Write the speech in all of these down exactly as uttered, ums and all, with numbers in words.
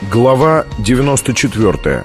Глава девяносто четвёртая.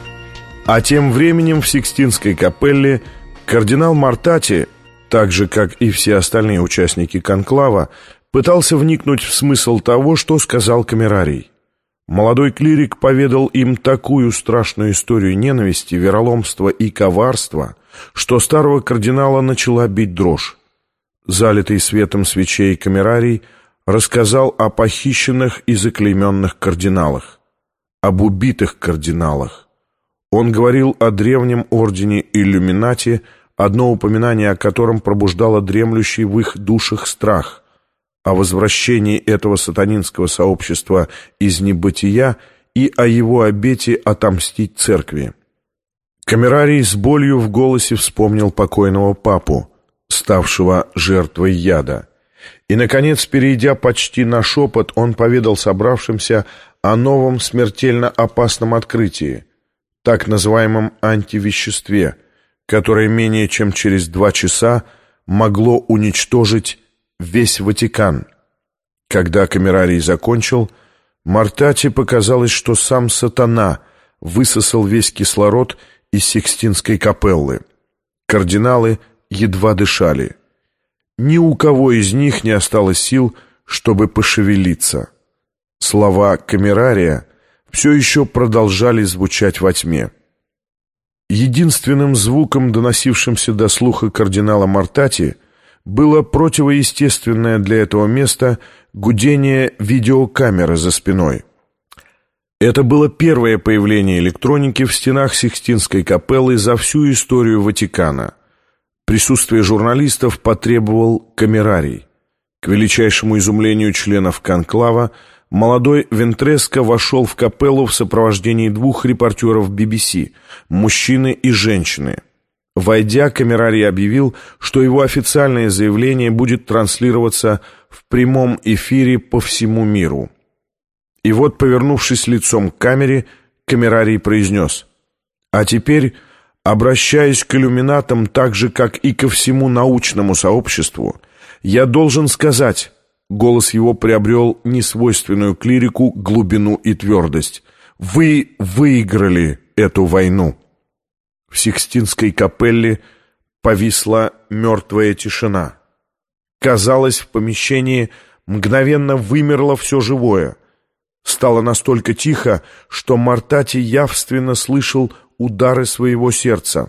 А тем временем в Сикстинской капелле кардинал Мартати, так же, как и все остальные участники конклава, пытался вникнуть в смысл того, что сказал камерарий. Молодой клирик поведал им такую страшную историю ненависти, вероломства и коварства, что старого кардинала начала бить дрожь. Залитый светом свечей камерарий рассказал о похищенных и заклейменных кардиналах, об убитых кардиналах. Он говорил о древнем ордене Иллюминати, одно упоминание о котором пробуждало дремлющий в их душах страх, о возвращении этого сатанинского сообщества из небытия и о его обете отомстить церкви. Камерарий с болью в голосе вспомнил покойного папу, ставшего жертвой яда. И, наконец, перейдя почти на шепот, он поведал собравшимся о новом смертельно опасном открытии, так называемом антивеществе, которое менее чем через два часа могло уничтожить весь Ватикан. Когда камерарий закончил, Мартати показалось, что сам сатана высосал весь кислород из Сикстинской капеллы. Кардиналы едва дышали. Ни у кого из них не осталось сил, чтобы пошевелиться. Слова камерария все еще продолжали звучать во тьме. Единственным звуком, доносившимся до слуха кардинала Мартати, было противоестественное для этого места гудение видеокамеры за спиной. Это было первое появление электроники в стенах Сикстинской капеллы за всю историю Ватикана. Присутствие журналистов потребовал камерарий. К величайшему изумлению членов конклава, молодой Вентреско вошел в капеллу в сопровождении двух репортеров би би си, мужчины и женщины. Войдя, камерарий объявил, что его официальное заявление будет транслироваться в прямом эфире по всему миру. И вот, повернувшись лицом к камере, камерарий произнес: «А теперь, обращаясь к иллюминатам так же, как и ко всему научному сообществу, я должен сказать...» Голос его приобрел несвойственную клирику глубину и твердость. «Вы выиграли эту войну!» В Сикстинской капелле повисла мертвая тишина. Казалось, в помещении мгновенно вымерло все живое. Стало настолько тихо, что Мартати явственно слышал удары своего сердца.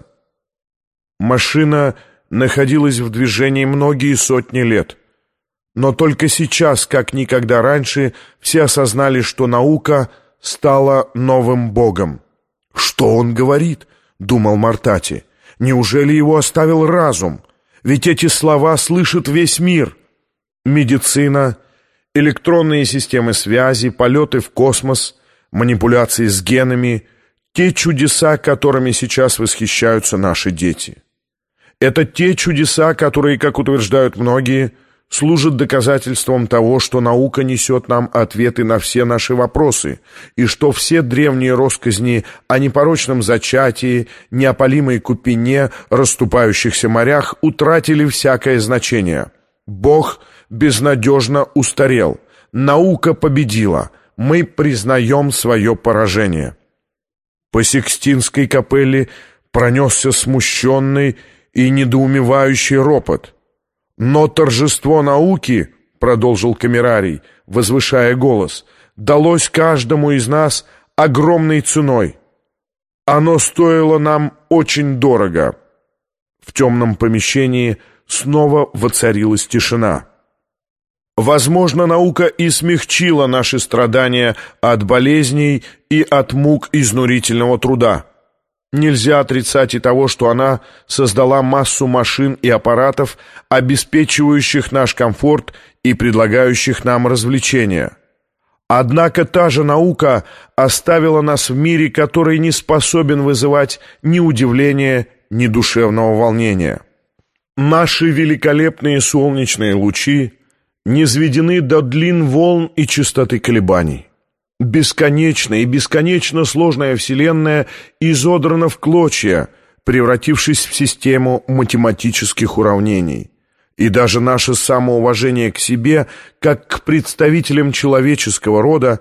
Машина находилась в движении многие сотни лет. Но только сейчас, как никогда раньше, все осознали, что наука стала новым богом. «Что он говорит?» — думал Мартати. «Неужели его оставил разум? Ведь эти слова слышит весь мир. Медицина, электронные системы связи, полеты в космос, манипуляции с генами — те чудеса, которыми сейчас восхищаются наши дети. Это те чудеса, которые, как утверждают многие, служат доказательством того, что наука несет нам ответы на все наши вопросы, и что все древние россказни о непорочном зачатии, неопалимой купине, расступающихся морях утратили всякое значение. Бог безнадежно устарел. Наука победила. Мы признаем свое поражение». По Сикстинской капелле пронесся смущенный и недоумевающий ропот. «Но торжество науки, — продолжил камерарий, возвышая голос, — далось каждому из нас огромной ценой. Оно стоило нам очень дорого». В темном помещении снова воцарилась тишина. Возможно, наука и смягчила наши страдания от болезней и от мук изнурительного труда. Нельзя отрицать и того, что она создала массу машин и аппаратов, обеспечивающих наш комфорт и предлагающих нам развлечения. Однако та же наука оставила нас в мире, который не способен вызывать ни удивления, ни душевного волнения. Наши великолепные солнечные лучи низведены до длин волн и частоты колебаний. Бесконечная и бесконечно сложная Вселенная изодрана в клочья, превратившись в систему математических уравнений. И даже наше самоуважение к себе, как к представителям человеческого рода,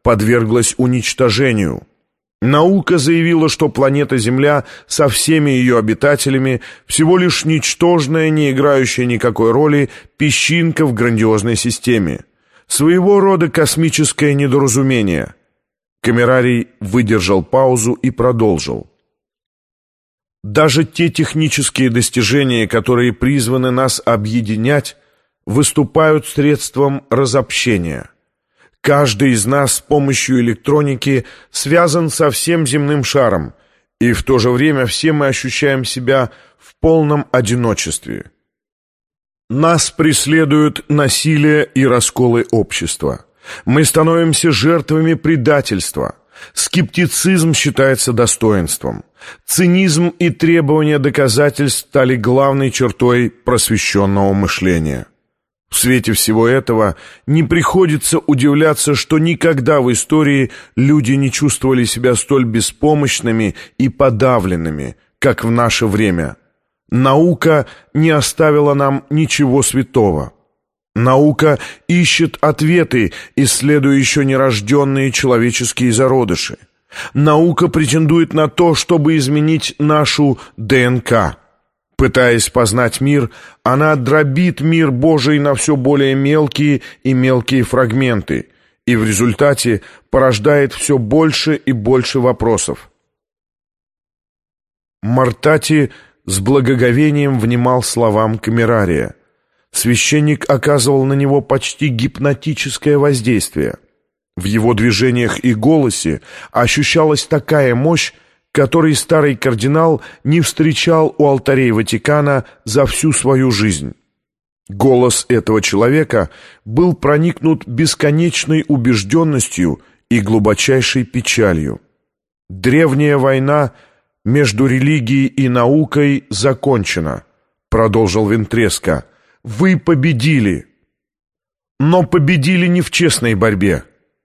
подверглась уничтожению. Наука заявила, что планета Земля со всеми ее обитателями всего лишь ничтожная, не играющая никакой роли песчинка в грандиозной системе. Своего рода космическое недоразумение. Камерарий выдержал паузу и продолжил. Даже те технические достижения, которые призваны нас объединять, выступают средством разобщения. Каждый из нас с помощью электроники связан со всем земным шаром, и в то же время все мы ощущаем себя в полном одиночестве. Нас преследуют насилие и расколы общества. Мы становимся жертвами предательства. Скептицизм считается достоинством. Цинизм и требования доказательств стали главной чертой просвещенного мышления. В свете всего этого не приходится удивляться, что никогда в истории люди не чувствовали себя столь беспомощными и подавленными, как в наше время. Наука не оставила нам ничего святого. Наука ищет ответы, исследуя еще нерожденные человеческие зародыши. Наука претендует на то, чтобы изменить нашу ДНК. Пытаясь познать мир, она дробит мир Божий на все более мелкие и мелкие фрагменты, и в результате порождает все больше и больше вопросов. Мартати с благоговением внимал словам Камерария. Священник оказывал на него почти гипнотическое воздействие. В его движениях и голосе ощущалась такая мощь, которой старый кардинал не встречал у алтарей Ватикана за всю свою жизнь. Голос этого человека был проникнут бесконечной убежденностью и глубочайшей печалью. «Древняя война между религией и наукой закончена», — продолжил Вентреско. «Вы победили, но победили не в честной борьбе.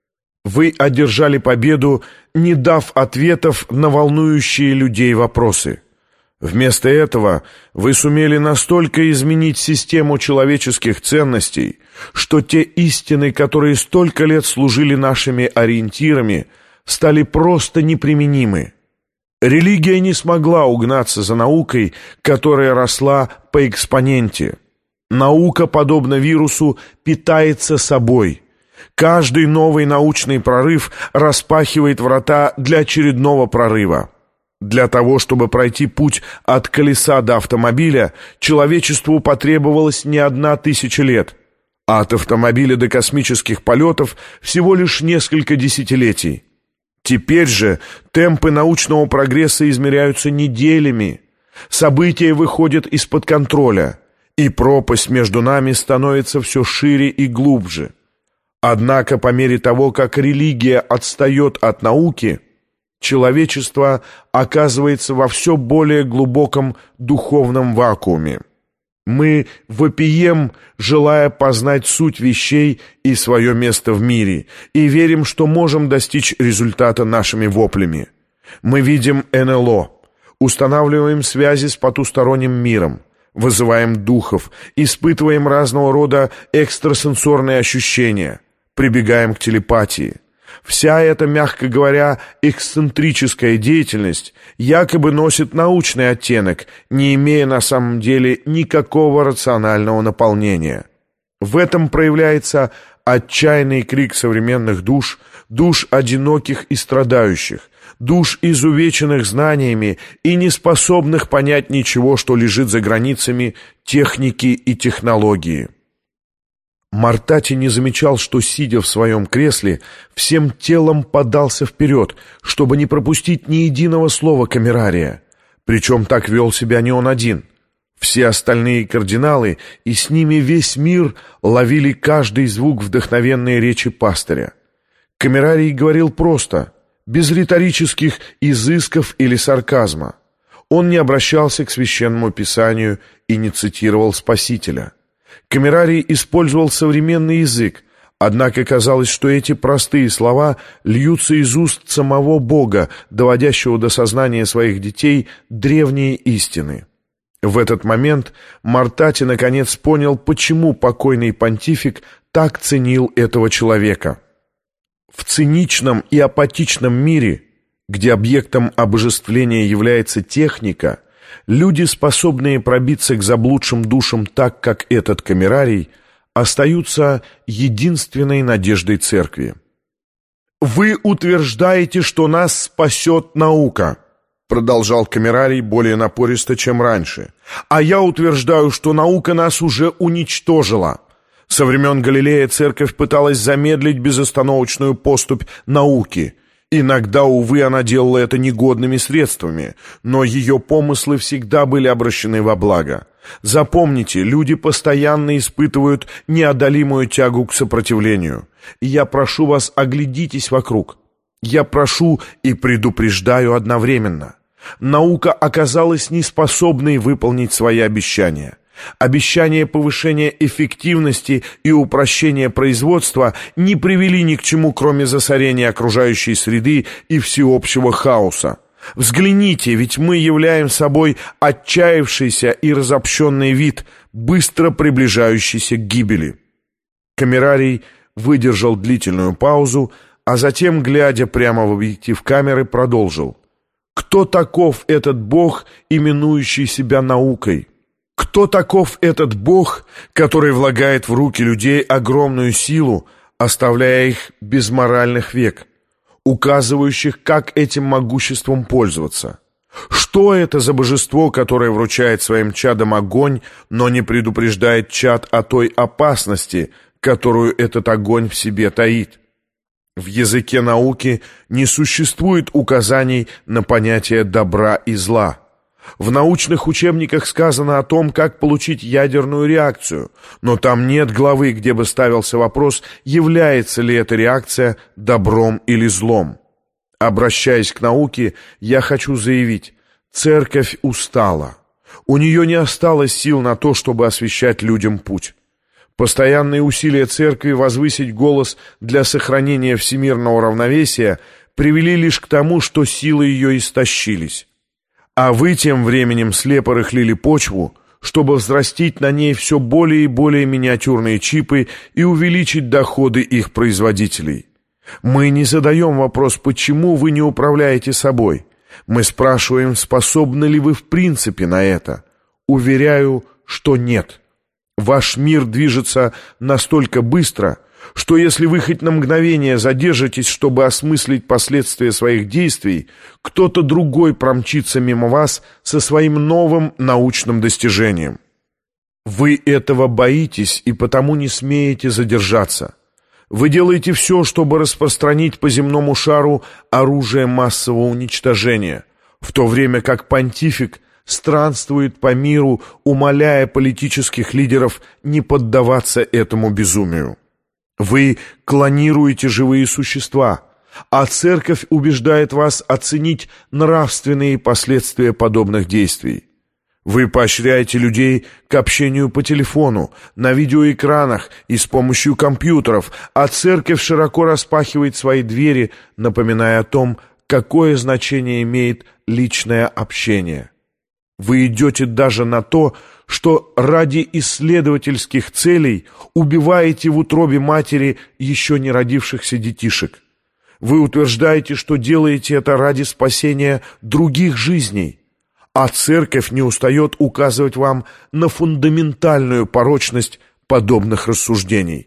Вы одержали победу, не дав ответов на волнующие людей вопросы. Вместо этого вы сумели настолько изменить систему человеческих ценностей, что те истины, которые столько лет служили нашими ориентирами, стали просто неприменимы. Религия не смогла угнаться за наукой, которая росла по экспоненте. Наука, подобно вирусу, питается собой. Каждый новый научный прорыв распахивает врата для очередного прорыва. Для того, чтобы пройти путь от колеса до автомобиля, человечеству потребовалось не одна тысяча лет, а от автомобиля до космических полетов всего лишь несколько десятилетий. Теперь же темпы научного прогресса измеряются неделями. События выходят из-под контроля, и пропасть между нами становится все шире и глубже. Однако по мере того, как религия отстает от науки, человечество оказывается во все более глубоком духовном вакууме. Мы вопием, желая познать суть вещей и свое место в мире, и верим, что можем достичь результата нашими воплями. Мы видим эн эл о, устанавливаем связи с потусторонним миром, вызываем духов, испытываем разного рода экстрасенсорные ощущения, прибегаем к телепатии. Вся эта, мягко говоря, эксцентрическая деятельность якобы носит научный оттенок, не имея на самом деле никакого рационального наполнения. В этом проявляется отчаянный крик современных душ, душ одиноких и страдающих, душ изувеченных знаниями и неспособных понять ничего, что лежит за границами техники и технологии. Мартати не замечал, что, сидя в своем кресле, всем телом подался вперед, чтобы не пропустить ни единого слова Камерария. Причем так вел себя не он один. Все остальные кардиналы, и с ними весь мир, ловили каждый звук вдохновенной речи пастыря. Камерарий говорил просто, без риторических изысков или сарказма. Он не обращался к священному писанию и не цитировал Спасителя. Камерарий использовал современный язык, однако казалось, что эти простые слова льются из уст самого Бога, доводящего до сознания своих детей древние истины. В этот момент Мартати наконец понял, почему покойный понтифик так ценил этого человека. В циничном и апатичном мире, где объектом обожествления является техника, люди, способные пробиться к заблудшим душам так, как этот камерарий, остаются единственной надеждой церкви. «Вы утверждаете, что нас спасет наука», — продолжал камерарий более напористо, чем раньше. «А я утверждаю, что наука нас уже уничтожила. Со времен Галилея церковь пыталась замедлить безостановочную поступь науки. Иногда, увы, она делала это негодными средствами, но ее помыслы всегда были обращены во благо. Запомните, люди постоянно испытывают неодолимую тягу к сопротивлению. И я прошу вас, оглядитесь вокруг. Я прошу и предупреждаю одновременно. Наука оказалась неспособной выполнить свои обещания. Обещания повышения эффективности и упрощения производства не привели ни к чему, кроме засорения окружающей среды и всеобщего хаоса. Взгляните, ведь мы являем собой отчаявшийся и разобщенный вид, быстро приближающийся к гибели. Камерарий выдержал длительную паузу, а затем, глядя прямо в объектив камеры, продолжил. «Кто таков этот Бог, именующий себя наукой? Кто таков этот Бог, который влагает в руки людей огромную силу, оставляя их без моральных век, указывающих, как этим могуществом пользоваться? Что это за божество, которое вручает своим чадам огонь, но не предупреждает чад о той опасности, которую этот огонь в себе таит? В языке науки не существует указаний на понятие добра и зла. В научных учебниках сказано о том, как получить ядерную реакцию, но там нет главы, где бы ставился вопрос, является ли эта реакция добром или злом. Обращаясь к науке, я хочу заявить, церковь устала. У нее не осталось сил на то, чтобы освещать людям путь. Постоянные усилия церкви возвысить голос для сохранения всемирного равновесия привели лишь к тому, что силы ее истощились. А вы тем временем слепо рыхлили почву, чтобы взрастить на ней все более и более миниатюрные чипы и увеличить доходы их производителей. Мы не задаем вопрос, почему вы не управляете собой. Мы спрашиваем, способны ли вы в принципе на это. Уверяю, что нет. Ваш мир движется настолько быстро, что если вы хоть на мгновение задержитесь, чтобы осмыслить последствия своих действий, кто-то другой промчится мимо вас со своим новым научным достижением. Вы этого боитесь и потому не смеете задержаться. Вы делаете все, чтобы распространить по земному шару оружие массового уничтожения, в то время как понтифик странствует по миру, умоляя политических лидеров не поддаваться этому безумию. Вы клонируете живые существа, а церковь убеждает вас оценить нравственные последствия подобных действий. Вы поощряете людей к общению по телефону, на видеоэкранах и с помощью компьютеров, а церковь широко распахивает свои двери, напоминая о том, какое значение имеет личное общение. Вы идете даже на то, что ради исследовательских целей убиваете в утробе матери еще не родившихся детишек. Вы утверждаете, что делаете это ради спасения других жизней, а церковь не устает указывать вам на фундаментальную порочность подобных рассуждений.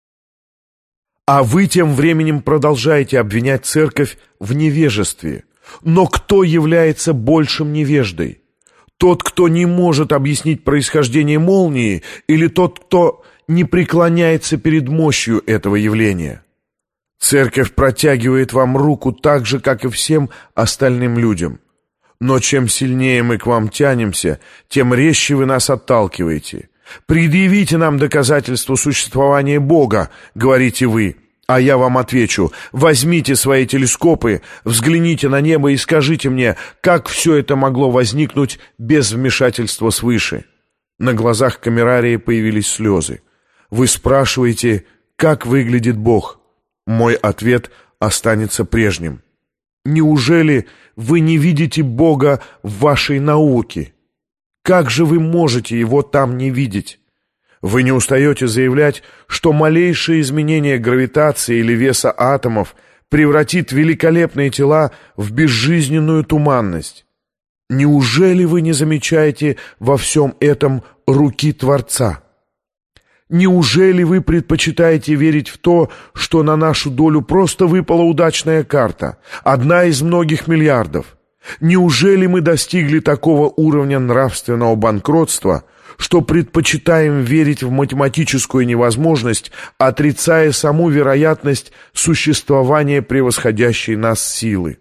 А вы тем временем продолжаете обвинять церковь в невежестве. Но кто является большим невеждой? Тот, кто не может объяснить происхождение молнии, или тот, кто не преклоняется перед мощью этого явления? Церковь протягивает вам руку так же, как и всем остальным людям. Но чем сильнее мы к вам тянемся, тем резче вы нас отталкиваете. «Предъявите нам доказательство существования Бога», — говорите вы. А я вам отвечу: возьмите свои телескопы, взгляните на небо и скажите мне, как все это могло возникнуть без вмешательства свыше. На глазах камерария появились слезы. Вы спрашиваете, как выглядит Бог? Мой ответ останется прежним. Неужели вы не видите Бога в вашей науке? Как же вы можете его там не видеть? Вы не устаете заявлять, что малейшее изменение гравитации или веса атомов превратит великолепные тела в безжизненную туманность. Неужели вы не замечаете во всем этом руки Творца? Неужели вы предпочитаете верить в то, что на нашу долю просто выпала удачная карта, одна из многих миллиардов? Неужели мы достигли такого уровня нравственного банкротства, что предпочитаем верить в математическую невозможность, отрицая саму вероятность существования превосходящей нас силы?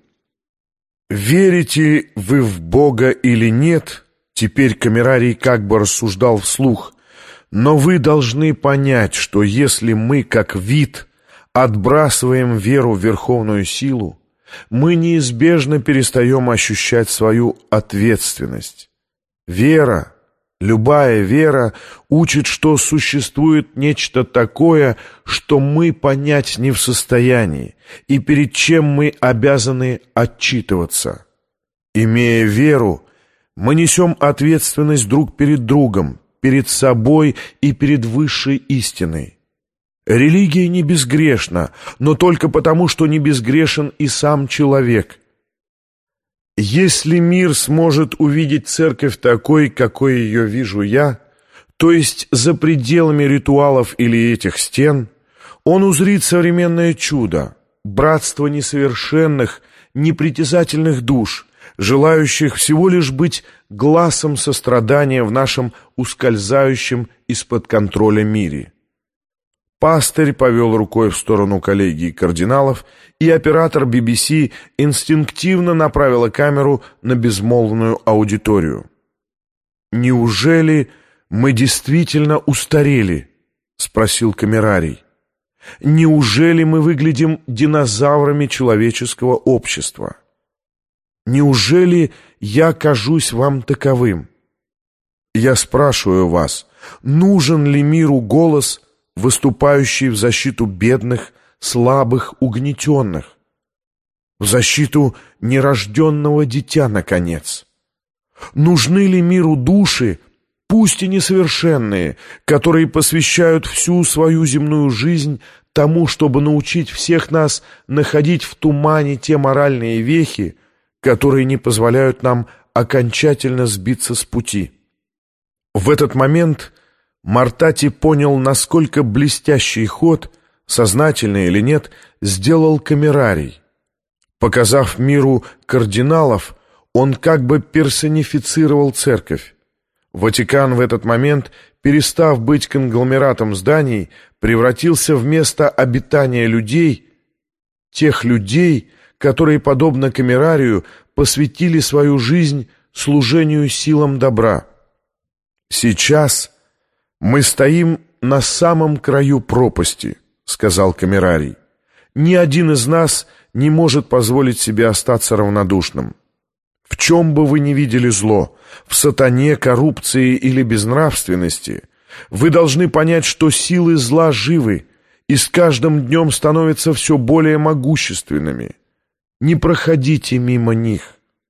Верите вы в Бога или нет, теперь Камерарий как бы рассуждал вслух, но вы должны понять, что если мы, как вид, отбрасываем веру в верховную силу, мы неизбежно перестаем ощущать свою ответственность. Вера, любая вера, учит, что существует нечто такое, что мы понять не в состоянии, и перед чем мы обязаны отчитываться. Имея веру, мы несем ответственность друг перед другом, перед собой и перед высшей истиной. Религия не безгрешна, но только потому, что не безгрешен и сам человек. Если мир сможет увидеть церковь такой, какой ее вижу я, то есть за пределами ритуалов или этих стен, он узрит современное чудо, братство несовершенных, непритязательных душ, желающих всего лишь быть гласом сострадания в нашем ускользающем из-под контроля мире. Пастырь повел рукой в сторону коллегии кардиналов, и оператор би би си инстинктивно направила камеру на безмолвную аудиторию. «Неужели мы действительно устарели?» — спросил Камерарий. «Неужели мы выглядим динозаврами человеческого общества? Неужели я кажусь вам таковым? Я спрашиваю вас, нужен ли миру голос, выступающий в защиту бедных, слабых, угнетенных, в защиту нерожденного дитя, наконец? Нужны ли миру души, пусть и несовершенные, которые посвящают всю свою земную жизнь тому, чтобы научить всех нас находить в тумане те моральные вехи, которые не позволяют нам окончательно сбиться с пути?» В этот момент Мартати понял, насколько блестящий ход, сознательно или нет, сделал Камерарий. Показав миру кардиналов, он как бы персонифицировал церковь. Ватикан в этот момент, перестав быть конгломератом зданий, превратился в место обитания людей, тех людей, которые, подобно Камерарию, посвятили свою жизнь служению силам добра. «Сейчас мы стоим на самом краю пропасти», — сказал Камерарий. «Ни один из нас не может позволить себе остаться равнодушным. В чем бы вы ни видели зло, в сатане, коррупции или безнравственности, вы должны понять, что силы зла живы и с каждым днем становятся все более могущественными. Не проходите мимо них».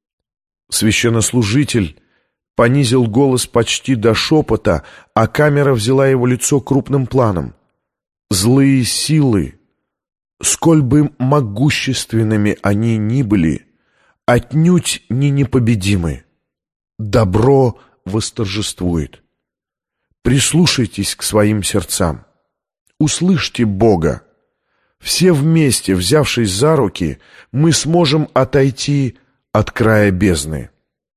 Священнослужитель понизил голос почти до шепота, а камера взяла его лицо крупным планом. «Злые силы, сколь бы могущественными они ни были, отнюдь не непобедимы. Добро восторжествует. Прислушайтесь к своим сердцам. Услышьте Бога. Все вместе, взявшись за руки, мы сможем отойти от края бездны».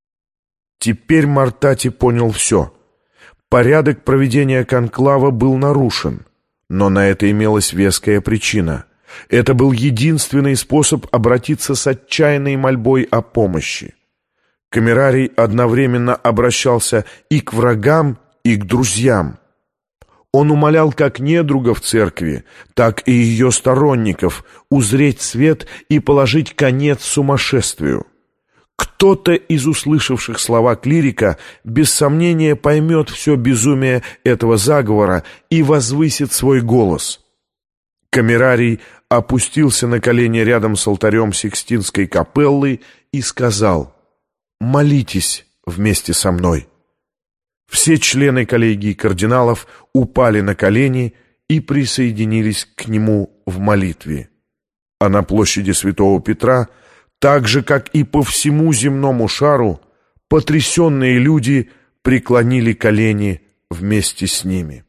Теперь Мартати понял все. Порядок проведения конклава был нарушен, но на это имелась веская причина. Это был единственный способ обратиться с отчаянной мольбой о помощи. Камерарий одновременно обращался и к врагам, и к друзьям. Он умолял как недругов церкви, так и ее сторонников узреть свет и положить конец сумасшествию. Кто-то из услышавших слова клирика без сомнения поймет все безумие этого заговора и возвысит свой голос. Камерарий опустился на колени рядом с алтарем Сикстинской капеллы и сказал: «Молитесь вместе со мной». Все члены коллегии кардиналов упали на колени и присоединились к нему в молитве. А на площади Святого Петра, так же, как и по всему земному шару, потрясенные люди преклонили колени вместе с ними.